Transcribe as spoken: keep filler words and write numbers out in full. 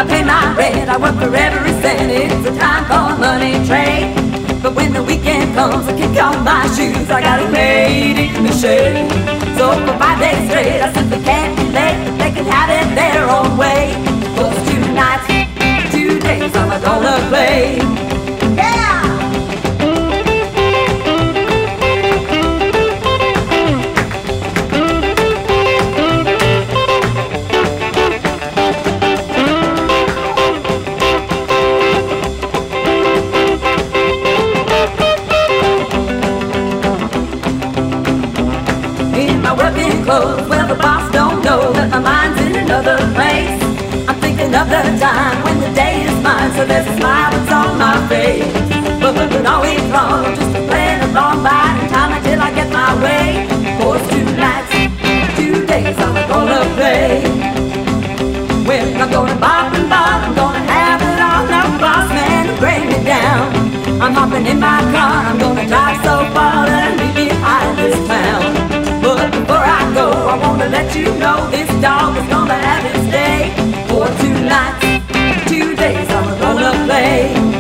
I pay my rent, I work for every cent. It's a time for money trade. But when the weekend comes, I kick off my shoes. I got it made in the shade. So for five days straight, I simply can't be late. They can have it their own way. Those two nights, two days, I'm gonna play. Yeah! Working clothes, well the boss don't know that my mind's in another place. I'm thinking of the time when the day is mine, so there's a smile that's on my face. But but but always wrong, I'm just playing along, biding time until I get my way. For two nights, two days, I'm gonna play. Well, I'm gonna bop and bop, I'm gonna have it all. No boss man to bring me down. I'm hopping in my car, I'm gonna drive so far and leave behind this town. But before I go, I wanna let you know this dog is gonna have his day. For two nights, two days, I'm gonna play.